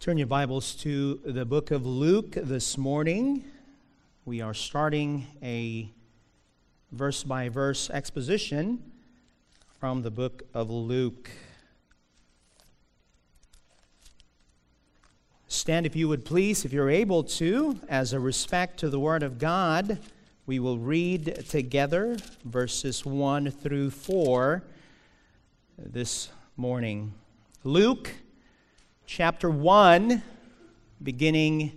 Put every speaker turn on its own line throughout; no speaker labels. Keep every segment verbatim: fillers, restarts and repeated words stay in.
Turn your Bibles to the book of Luke this morning. We are starting a verse-by-verse exposition from the book of Luke. Stand, if you would please, if you're able to, as a respect to the Word of God. We will read together verses one through four this morning. Luke chapter one, beginning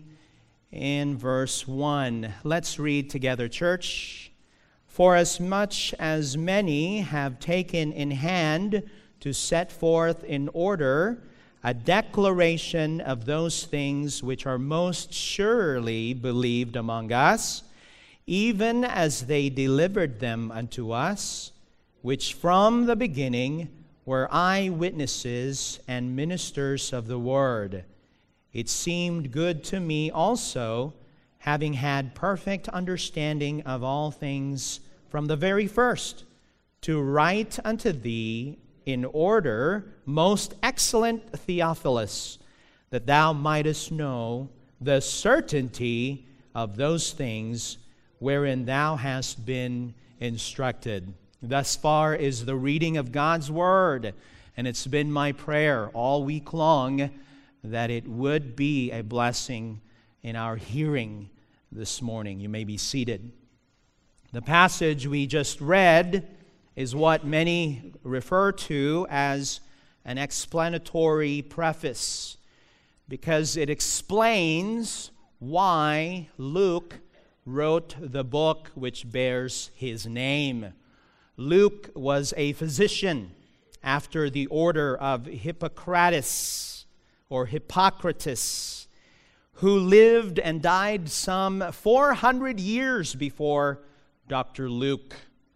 in verse one. Let's read together, church. For as much as many have taken in hand to set forth in order a declaration of those things which are most surely believed among us, even as they delivered them unto us, which from the beginning were eyewitnesses and ministers of the word. It seemed good to me also, having had perfect understanding of all things from the very first, to write unto thee in order, most excellent Theophilus, that thou mightest know the certainty of those things wherein thou hast been instructed. Thus far is the reading of God's Word, and it's been my prayer all week long that it would be a blessing in our hearing this morning. You may be seated. The passage we just read is what many refer to as an explanatory preface, because it explains why Luke wrote the book which bears his name. Luke was a physician after the order of Hippocrates or Hippocrates, who lived and died some four hundred years before Doctor Luke.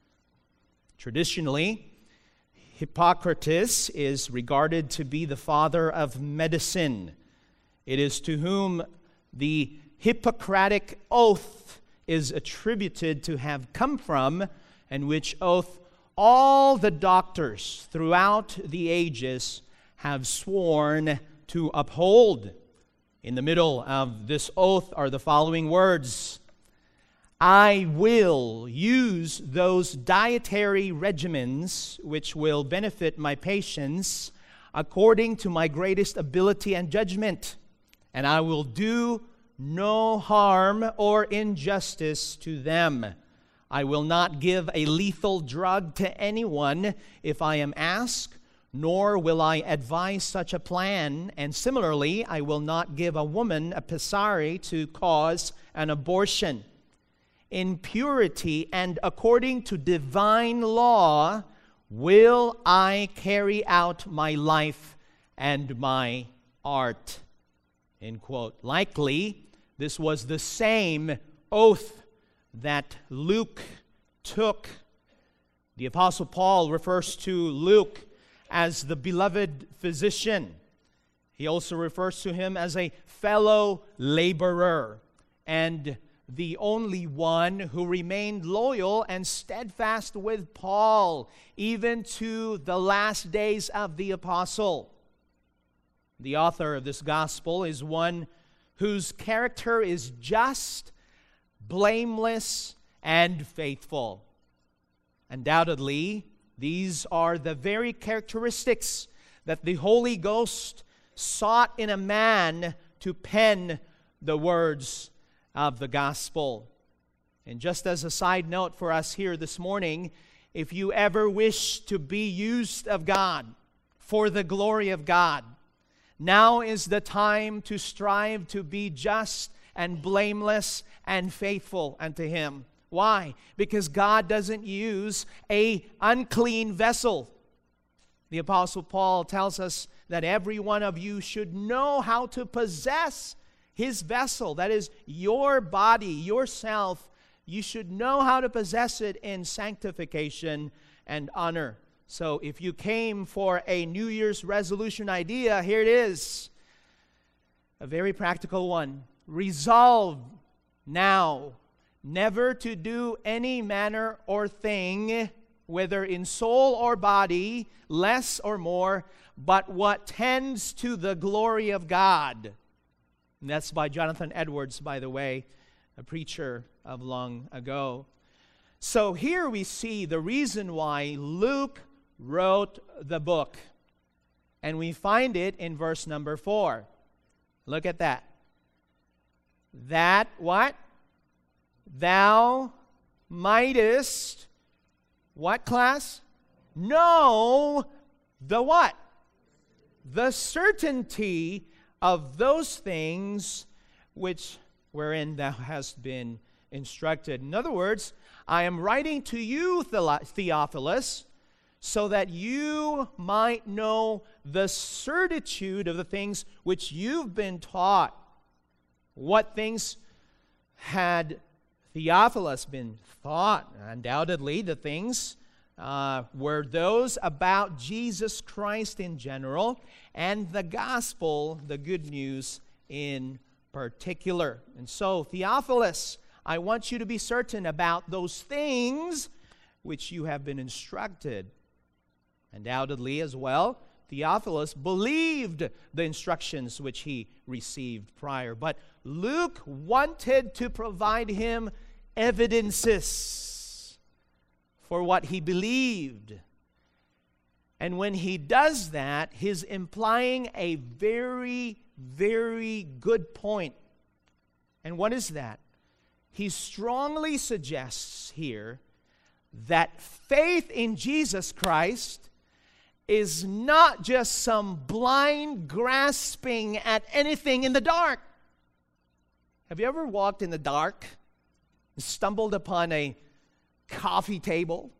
Traditionally, Hippocrates is regarded to be the father of medicine. It is to whom the Hippocratic oath is attributed to have come from, and which oath all the doctors throughout the ages have sworn to uphold. In the middle of this oath are the following words: I will use those dietary regimens which will benefit my patients according to my greatest ability and judgment, and I will do no harm or injustice to them. I will not give a lethal drug to anyone if I am asked, nor will I advise such a plan. And similarly, I will not give a woman a pessary to cause an abortion. In purity and according to divine law will I carry out my life and my art. End quote. Likely, this was the same oath that Luke took. The Apostle Paul refers to Luke as the beloved physician. He also refers to him as a fellow laborer and the only one who remained loyal and steadfast with Paul, even to the last days of the apostle. The author of this gospel is one whose character is just, blameless, and faithful. Undoubtedly, these are the very characteristics that the Holy Ghost sought in a man to pen the words of the gospel. And just as a side note for us here this morning, if you ever wish to be used of God for the glory of God, now is the time to strive to be just and blameless and faithful unto Him. Why? Because God doesn't use a unclean vessel. The Apostle Paul tells us that every one of you should know how to possess his vessel. That is your body, yourself. You should know how to possess it in sanctification and honor. So if you came for a New Year's resolution idea, here it is. A very practical one. Resolve now never to do any manner or thing, whether in soul or body, less or more, but what tends to the glory of God. And that's by Jonathan Edwards, by the way, a preacher of long ago. So here we see the reason why Luke wrote the book. And we find it in verse number four. Look at that. That what? Thou mightest, what class? Know the what? The certainty of those things which wherein thou hast been instructed. In other words, I am writing to you, Theophilus, so that you might know the certitude of the things which you've been taught. What things had Theophilus been taught? Undoubtedly, the things uh, were those about Jesus Christ in general, and the gospel, the good news in particular. And so, Theophilus, I want you to be certain about those things which you have been instructed. Undoubtedly as well, Theophilus believed the instructions which he received prior. But Luke wanted to provide him evidences for what he believed. And when he does that, he's implying a very, very good point. And what is that? He strongly suggests here that faith in Jesus Christ is not just some blind grasping at anything in the dark. Have you ever walked in the dark, stumbled upon a coffee table?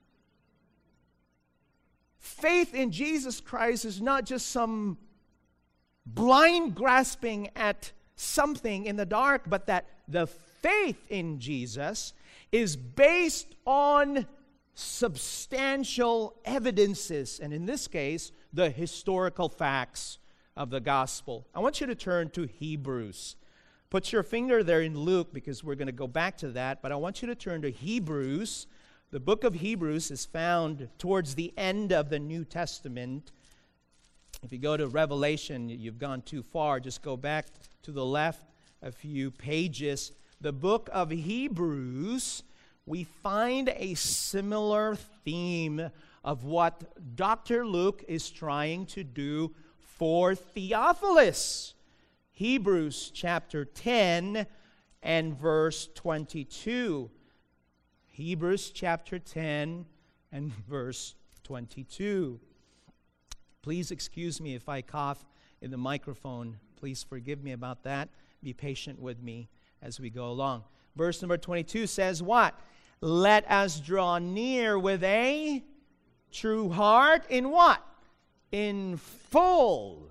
Faith in Jesus Christ is not just some blind grasping at something in the dark, but that the faith in Jesus is based on substantial evidences, and in this case, the historical facts of the gospel. I want you to turn to Hebrews. Put your finger there in Luke, because we're going to go back to that, but I want you to turn to Hebrews. The book of Hebrews is found towards the end of the New Testament. If you go to Revelation, you've gone too far. Just go back to the left a few pages. The book of Hebrews, we find a similar theme of what Doctor Luke is trying to do for Theophilus. Hebrews chapter ten and verse twenty-two. Hebrews chapter ten and verse twenty-two. Please excuse me if I cough in the microphone. Please forgive me about that. Be patient with me as we go along. Verse number twenty-two says what? Let us draw near with a true heart in what? In full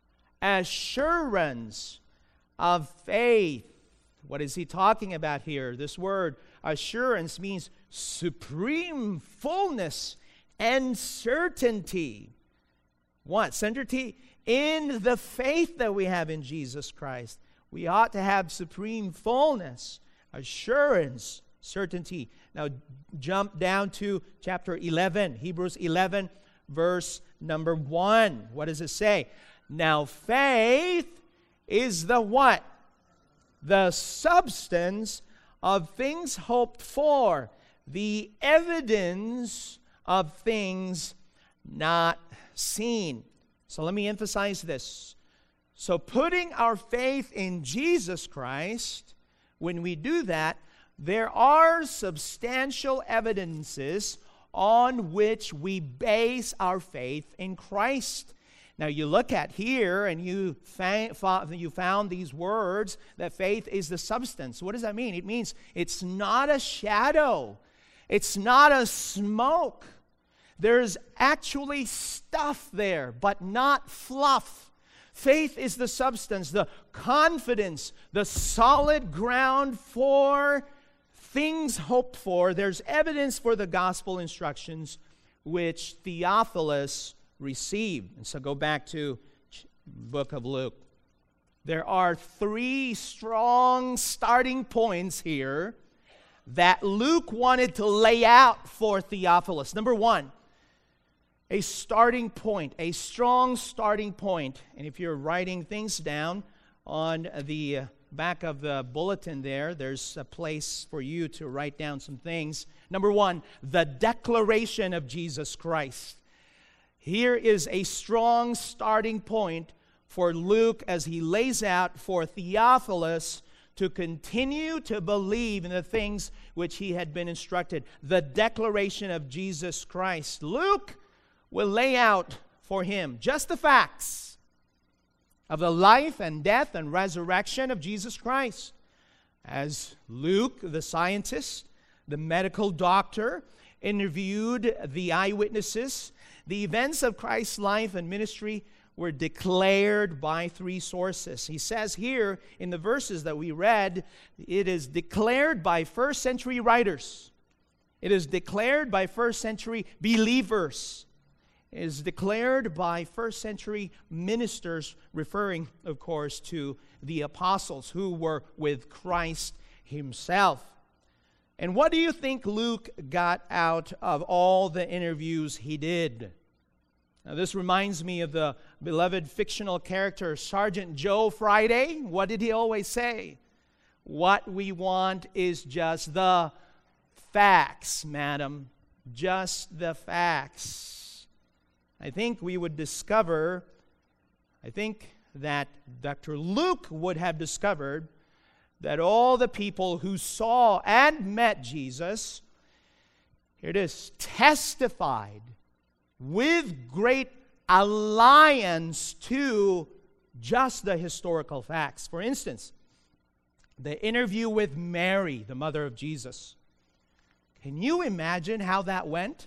assurance of faith. What is he talking about here? This word assurance means supreme fullness and certainty. What? Certainty in the faith that we have in Jesus Christ. We ought to have supreme fullness, assurance, certainty. Now jump down to chapter eleven, Hebrews eleven, verse number one. What does it say? Now faith is the what? The substance of things hoped for, the evidence of things not seen. So let me emphasize this. So putting our faith in Jesus Christ, when we do that, there are substantial evidences on which we base our faith in Christ. Now you look at here and you, fa- you found these words that faith is the substance. What does that mean? It means it's not a shadow. It's not a smoke. There's actually stuff there, but not fluff. Faith is the substance, the confidence, the solid ground for things hoped for. There's evidence for the gospel instructions which Theophilus received. And so go back to book of Luke. There are three strong starting points here that Luke wanted to lay out for Theophilus. Number one, a starting point, a strong starting point. And if you're writing things down on the back of the bulletin there, there's a place for you to write down some things. Number one, the declaration of Jesus Christ. Here is a strong starting point for Luke as he lays out for Theophilus to continue to believe in the things which he had been instructed. The declaration of Jesus Christ. Luke will lay out for him just the facts of the life and death and resurrection of Jesus Christ. As Luke, the scientist, the medical doctor, interviewed the eyewitnesses, the events of Christ's life and ministry were declared by three sources. He says here in the verses that we read, it is declared by first century writers. It is declared by first century believers. It is declared by first century ministers, referring, of course, to the apostles who were with Christ himself. And what do you think Luke got out of all the interviews he did? Now, this reminds me of the beloved fictional character Sergeant Joe Friday. What did he always say? What we want is just the facts, madam. Just the facts. I think we would discover, I think that Doctor Luke would have discovered that all the people who saw and met Jesus, here it is, testified with great alliance to just the historical facts. For instance, the interview with Mary, the mother of Jesus. Can you imagine how that went?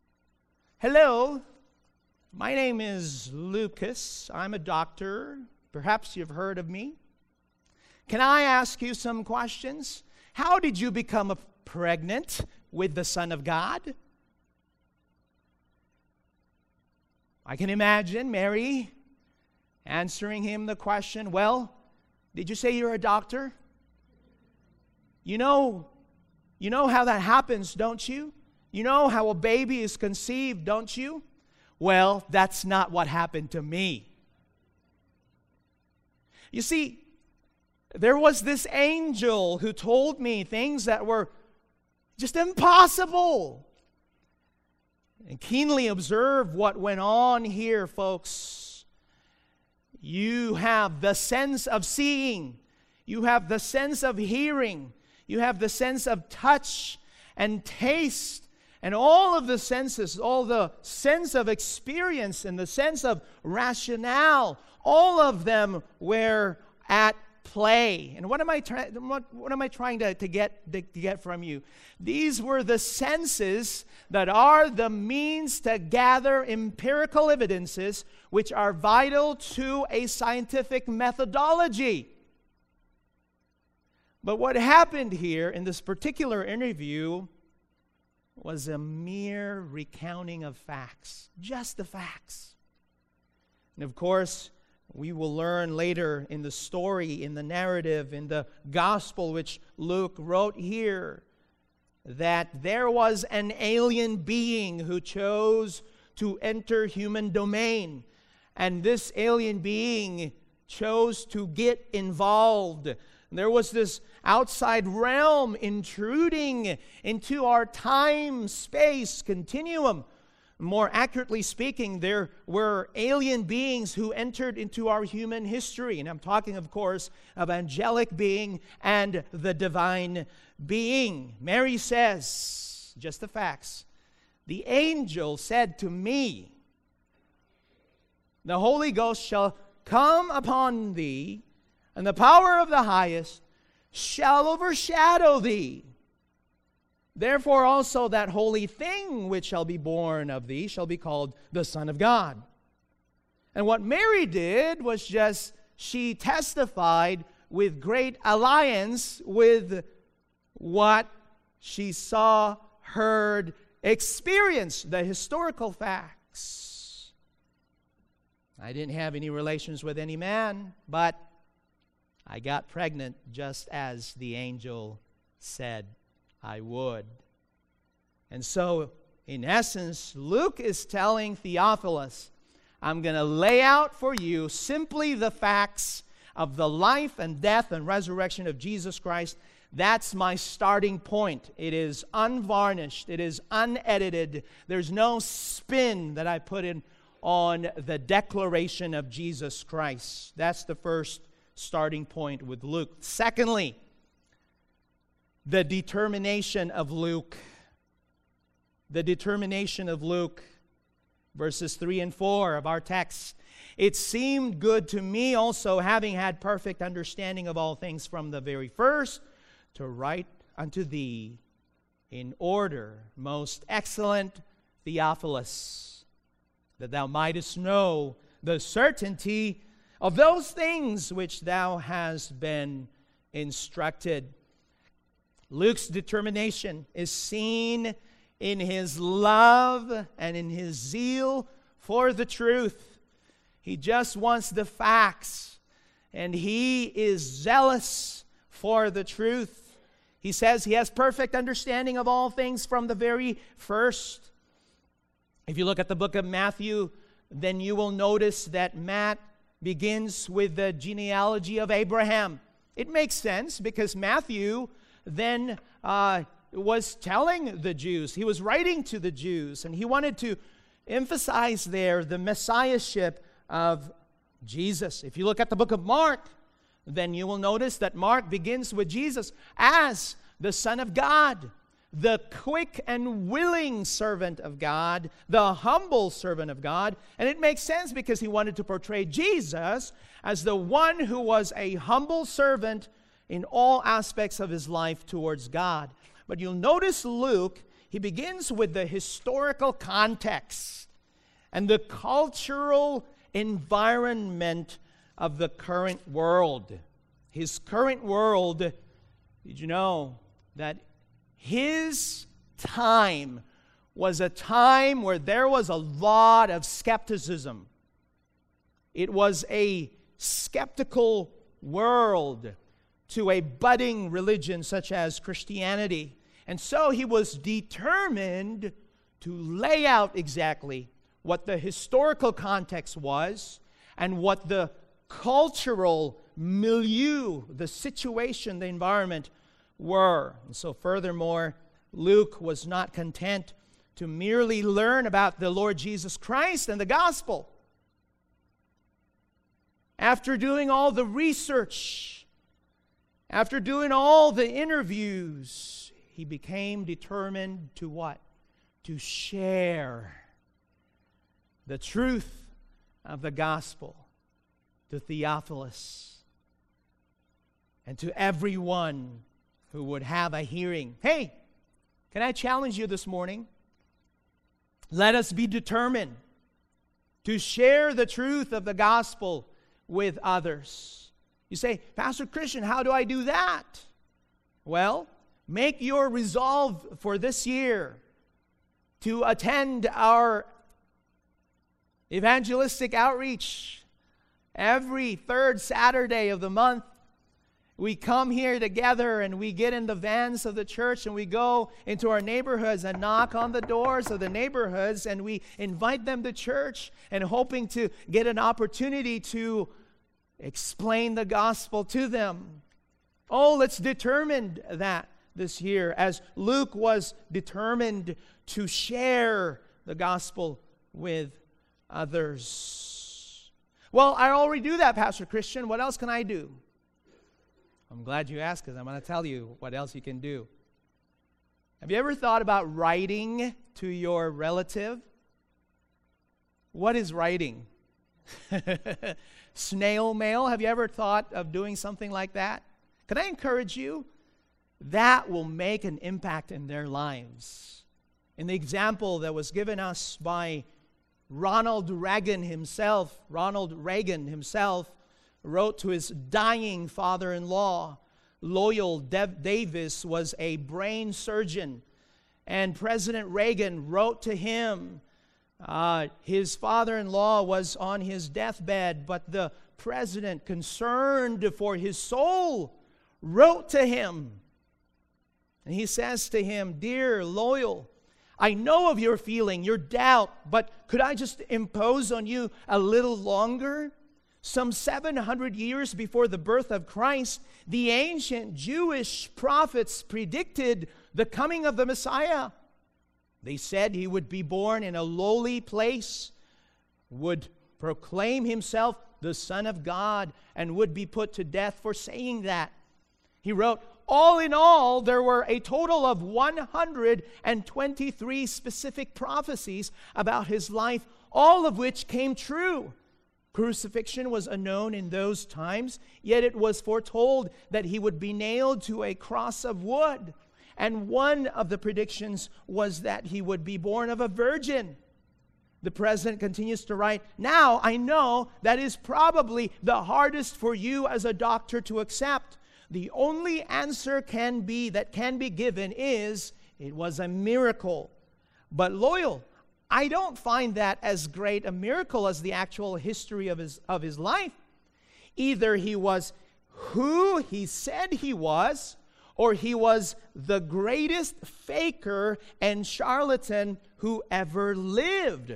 Hello, my name is Lucas. I'm a doctor. Perhaps you've heard of me. Can I ask you some questions? How did you become pregnant with the Son of God? I can imagine Mary answering him the question, well, did you say you're a doctor? You know, you know how that happens, don't you? You know how a baby is conceived, don't you? Well, that's not what happened to me. You see, there was this angel who told me things that were just impossible. And keenly observe what went on here, folks. You have the sense of seeing. You have the sense of hearing. You have the sense of touch and taste. And all of the senses, all the sense of experience and the sense of rationale, all of them were at play. And what am I trying what, what am I trying to, to get to, to get from you? These were the senses that are the means to gather empirical evidences which are vital to a scientific methodology. But what happened here in this particular interview was a mere recounting of facts, just the facts. And of course, we will learn later in the story, in the narrative, in the gospel which Luke wrote here, that there was an alien being who chose to enter human domain. And this alien being chose to get involved. There was this outside realm intruding into our time-space continuum. More accurately speaking, there were alien beings who entered into our human history. And I'm talking, of course, of angelic being and the divine being. Mary says, just the facts, the angel said to me, the Holy Ghost shall come upon thee, and the power of the highest shall overshadow thee. Therefore also that holy thing which shall be born of thee shall be called the Son of God. And what Mary did was just, she testified with great alliance with what she saw, heard, experienced, the historical facts. I didn't have any relations with any man, but I got pregnant just as the angel said I would. And so, in essence, Luke is telling Theophilus, I'm going to lay out for you simply the facts of the life and death and resurrection of Jesus Christ. That's my starting point. It is unvarnished. It is unedited. There's no spin that I put in on the declaration of Jesus Christ. That's the first starting point with Luke. Secondly, the determination of Luke. The determination of Luke. Verses three and four of our text. It seemed good to me also, having had perfect understanding of all things from the very first, to write unto thee in order, most excellent Theophilus, that thou mightest know the certainty of those things which thou hast been instructed. Luke's determination is seen in his love and in his zeal for the truth. He just wants the facts, and he is zealous for the truth. He says he has perfect understanding of all things from the very first. If you look at the book of Matthew, then you will notice that Matt begins with the genealogy of Abraham. It makes sense because Matthew then uh, was telling the Jews, he was writing to the Jews, and he wanted to emphasize there the messiahship of Jesus. If you look at the book of Mark, then you will notice that Mark begins with Jesus as the Son of God, the quick and willing servant of God, the humble servant of God. And it makes sense because he wanted to portray Jesus as the one who was a humble servant in all aspects of his life towards God. But you'll notice Luke, he begins with the historical context and the cultural environment of the current world. His current world, did you know that his time was a time where there was a lot of skepticism. It was a skeptical world to a budding religion such as Christianity. And so he was determined to lay out exactly what the historical context was and what the cultural milieu, the situation, the environment were. And so furthermore, Luke was not content to merely learn about the Lord Jesus Christ and the gospel. After doing all the research, after doing all the interviews, he became determined to what? To share the truth of the gospel to Theophilus and to everyone who would have a hearing. Hey, can I challenge you this morning? Let us be determined to share the truth of the gospel with others. You say, Pastor Christian, how do I do that? Well, make your resolve for this year to attend our evangelistic outreach every third Saturday of the month. We come here together and we get in the vans of the church and we go into our neighborhoods and knock on the doors of the neighborhoods and we invite them to church and hoping to get an opportunity to explain the gospel to them. Oh, let's determine that this year as Luke was determined to share the gospel with others. Well, I already do that, Pastor Christian. What else can I do? I'm glad you asked because I'm going to tell you what else you can do. Have you ever thought about writing to your relative? What is writing? Snail mail? Have you ever thought of doing something like that? Can I encourage you? That will make an impact in their lives. In the example that was given us by Ronald Reagan himself, Ronald Reagan himself wrote to his dying father-in-law. Loyal Dev- Davis was a brain surgeon, and President Reagan wrote to him. Uh, his father-in-law was on his deathbed, but the president, concerned for his soul, wrote to him. And he says to him, "Dear Loyal, I know of your feeling, your doubt, but could I just impose on you a little longer? Some seven hundred years before the birth of Christ, the ancient Jewish prophets predicted the coming of the Messiah. They said he would be born in a lowly place, would proclaim himself the Son of God, and would be put to death for saying that. He wrote, all in all, there were a total of one hundred twenty-three specific prophecies about his life, all of which came true. Crucifixion was unknown in those times, yet it was foretold that he would be nailed to a cross of wood. And one of the predictions was that he would be born of a virgin. The president continues to write, now I know that is probably the hardest for you as a doctor to accept. The only answer can be that can be given is, it was a miracle. But loyal, I don't find that as great a miracle as the actual history of his, of his life. Either he was who he said he was, or he was the greatest faker and charlatan who ever lived.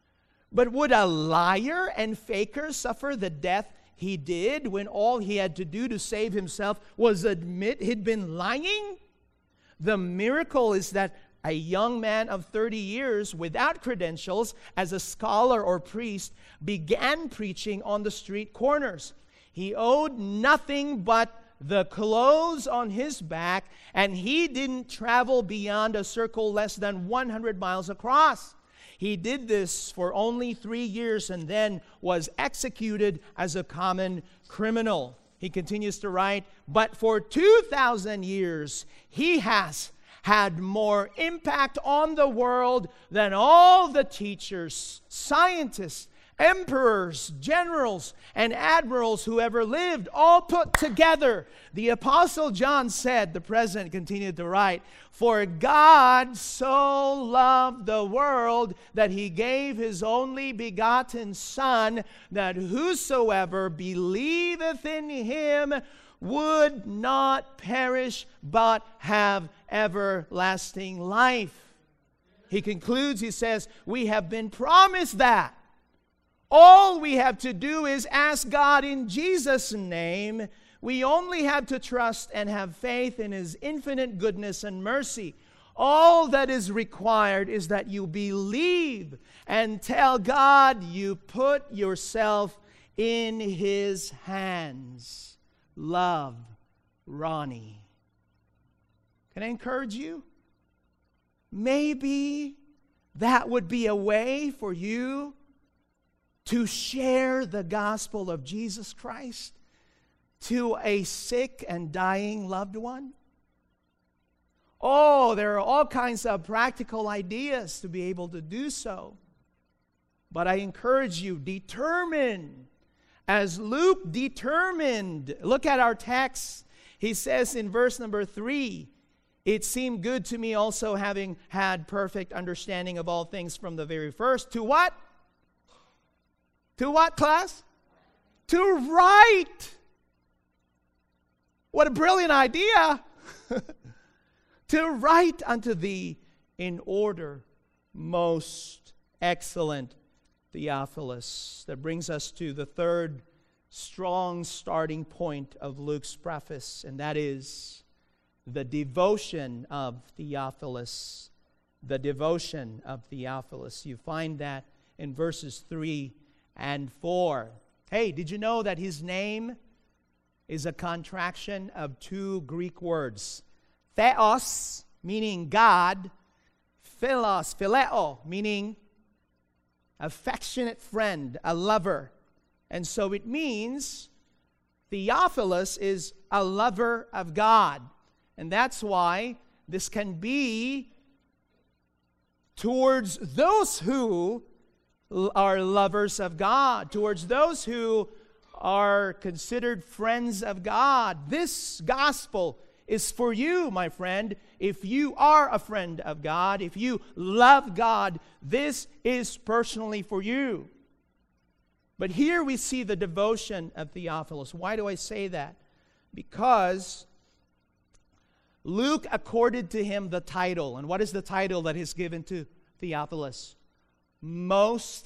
But would a liar and faker suffer the death he did when all he had to do to save himself was admit he'd been lying? The miracle is that a young man of thirty years without credentials as a scholar or priest began preaching on the street corners. He owed nothing but the clothes on his back, and he didn't travel beyond a circle less than one hundred miles across. He did this for only three years and then was executed as a common criminal. He continues to write, but for two thousand years, he has had more impact on the world than all the teachers, scientists, emperors, generals, and admirals who ever lived, all put together. The Apostle John said, the president continued to write, for God so loved the world that he gave his only begotten Son, that whosoever believeth in him would not perish, but have everlasting life. He concludes, he says, we have been promised that. All we have to do is ask God in Jesus' name. We only have to trust and have faith in his infinite goodness and mercy. All that is required is that you believe and tell God you put yourself in his hands. Love, Ronnie. Can I encourage you? Maybe that would be a way for you to share the gospel of Jesus Christ to a sick and dying loved one. Oh, there are all kinds of practical ideas to be able to do so. But I encourage you, determine, as Luke determined. Look at our text. He says in verse number three, it seemed good to me also, having had perfect understanding of all things from the very first. To what? To what, class? To write. What a brilliant idea. To write unto thee in order, most excellent Theophilus. That brings us to the third strong starting point of Luke's preface, and that is the devotion of Theophilus. The devotion of Theophilus. You find that in verses three and four. Hey, did you know that his name is a contraction of two Greek words? Theos, meaning God. Philos, phileo, meaning affectionate friend, a lover. And so it means Theophilus is a lover of God. And that's why this can be towards those who are lovers of God, towards those who are considered friends of God. This gospel is for you, my friend. If you are a friend of God, if you love God, this is personally for you. But here we see the devotion of Theophilus. Why do I say that? Because Luke accorded to him the title. And what is the title that is given to Theophilus? Most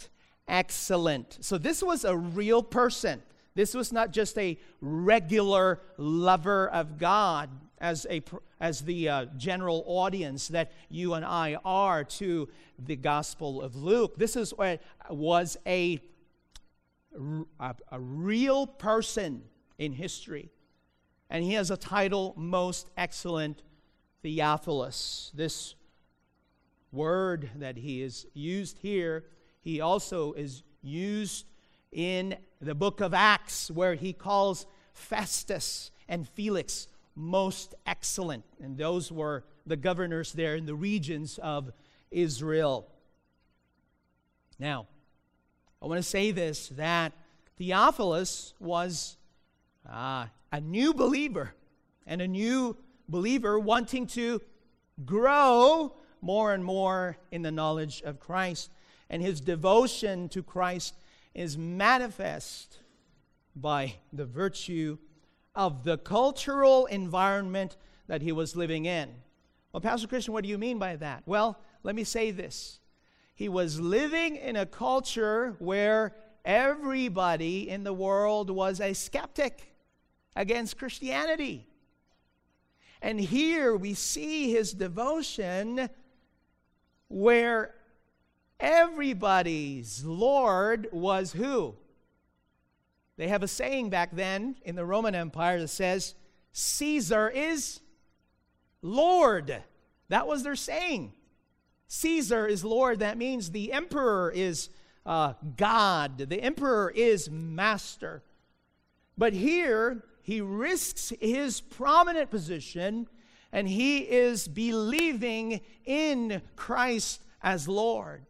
excellent. So this was a real person. This was not just a regular lover of God as a as the uh, general audience that you and I are to the Gospel of Luke. This is what was a, a, a real person in history. And he has a title, Most Excellent Theophilus. This word that he is used here, he also is used in the book of Acts, where he calls Festus and Felix most excellent. And those were the governors there in the regions of Israel. Now, I want to say this, that Theophilus was uh, a new believer, and a new believer wanting to grow more and more in the knowledge of Christ. And his devotion to Christ is manifest by the virtue of the cultural environment that he was living in. Well, Pastor Christian, what do you mean by that? Well, let me say this. He was living in a culture where everybody in the world was a skeptic against Christianity. And here we see his devotion where everybody's Lord was who? They have a saying back then in the Roman Empire that says, Caesar is Lord. That was their saying. Caesar is Lord. That means the emperor is uh, God. The emperor is master. But here, he risks his prominent position, and he is believing in Christ as Lord.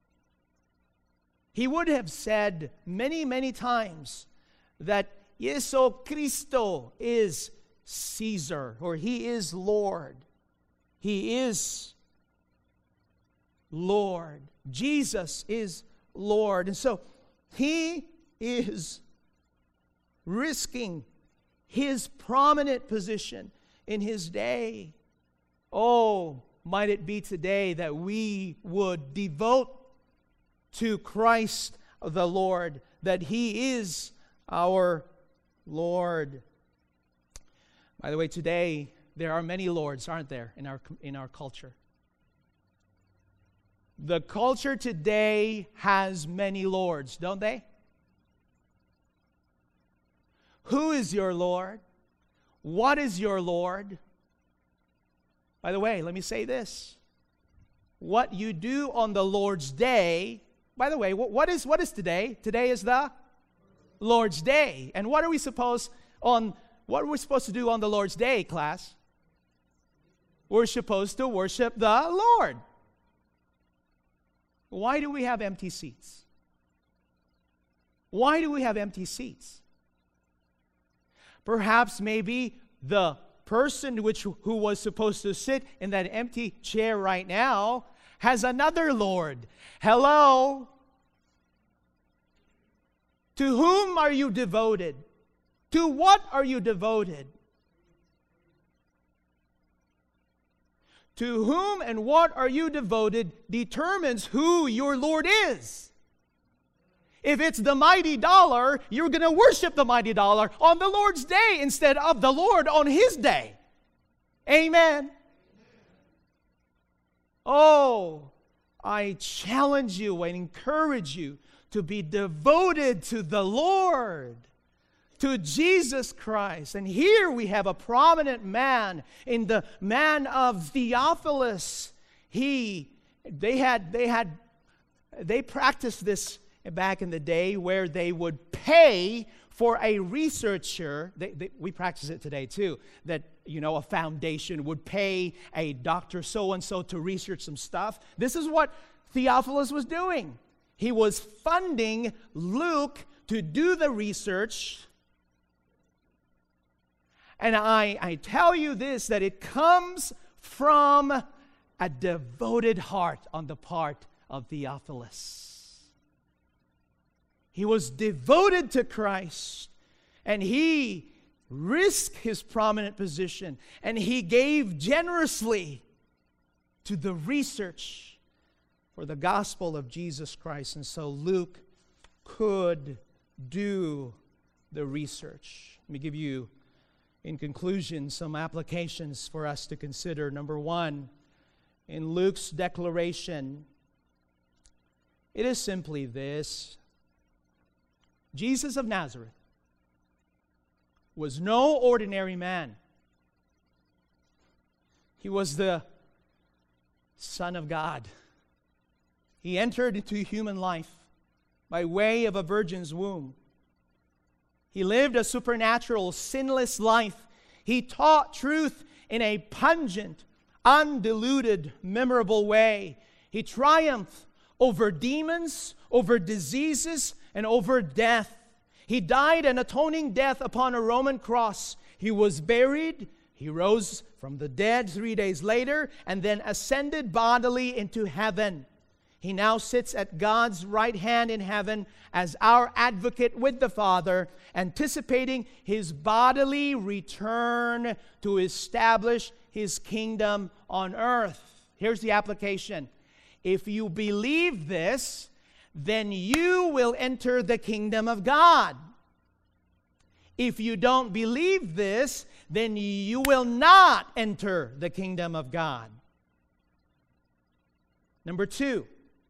He would have said many, many times that Yesu Cristo is Caesar, or he is Lord. He is Lord. Jesus is Lord. And so he is risking his prominent position in his day. Oh, might it be today that we would devote to Christ the Lord, that he is our Lord. By the way, today there are many lords, aren't there, in our in our culture? The culture today has many lords, don't they? Who is your Lord? What is your Lord? By the way, let me say this. What you do on the Lord's day, by the way, what is what is today? Today is the Lord's Day. And what are we supposed on what are we supposed to do on the Lord's Day, class? We're supposed to worship the Lord. Why do we have empty seats? Why do we have empty seats? Perhaps maybe the person which who was supposed to sit in that empty chair right now has another Lord. Hello? To whom are you devoted? To what are you devoted? To whom and what are you devoted determines who your Lord is. If it's the mighty dollar, you're going to worship the mighty dollar on the Lord's day instead of the Lord on his day. Amen. Oh, I challenge you and encourage you to be devoted to the Lord, to Jesus Christ. And here we have a prominent man in the man of Theophilus. He, they had, they had, they practiced this back in the day where they would pay for a researcher. They, they, we practice it today too, that, you know, a foundation would pay a doctor so-and-so to research some stuff. This is what Theophilus was doing. He was funding Luke to do the research. And I, I tell you this, that it comes from a devoted heart on the part of Theophilus. He was devoted to Christ, and he risked his prominent position, and he gave generously to the research for the gospel of Jesus Christ. And so Luke could do the research. Let me give you, in conclusion, some applications for us to consider. Number one, in Luke's declaration, it is simply this: Jesus of Nazareth was no ordinary man. He was the Son of God. He entered into human life by way of a virgin's womb. He lived a supernatural, sinless life. He taught truth in a pungent, undiluted, memorable way. He triumphed over demons, over diseases, and over death. He died an atoning death upon a Roman cross. He was buried. He rose from the dead three days later and then ascended bodily into heaven. He now sits at God's right hand in heaven as our advocate with the Father, anticipating His bodily return to establish His kingdom on earth. Here's the application. If you believe this, then you will enter the kingdom of God. If you don't believe this, then you will not enter the kingdom of God. Number two,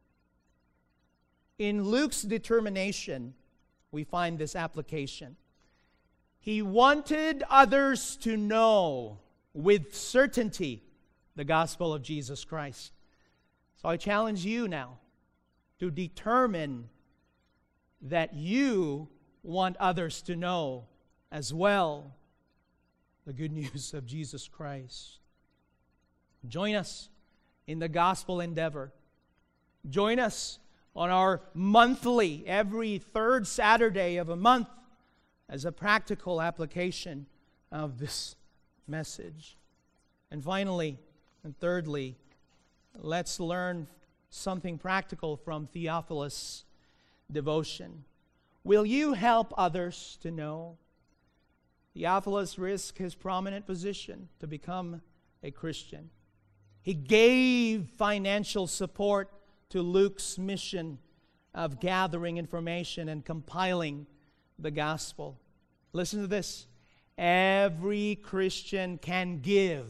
in Luke's determination, we find this application. He wanted others to know with certainty the gospel of Jesus Christ. So I challenge you now to determine that you want others to know as well the good news of Jesus Christ. Join us in the gospel endeavor. Join us on our monthly, every third Saturday of a month, as a practical application of this message. And finally, and thirdly, let's learn something practical from Theophilus' devotion. Will you help others to know? Theophilus risked his prominent position to become a Christian. He gave financial support to Luke's mission of gathering information and compiling the gospel. Listen to this. Every Christian can give.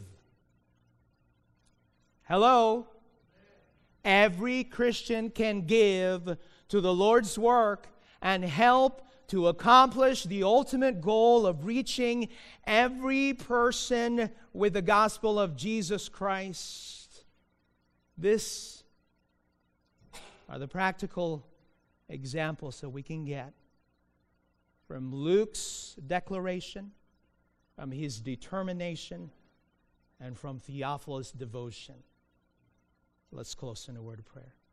Hello? Every Christian can give to the Lord's work and help to accomplish the ultimate goal of reaching every person with the gospel of Jesus Christ. This are the practical examples that we can get from Luke's declaration, from his determination, and from Theophilus' devotion. Let's close in a word of prayer.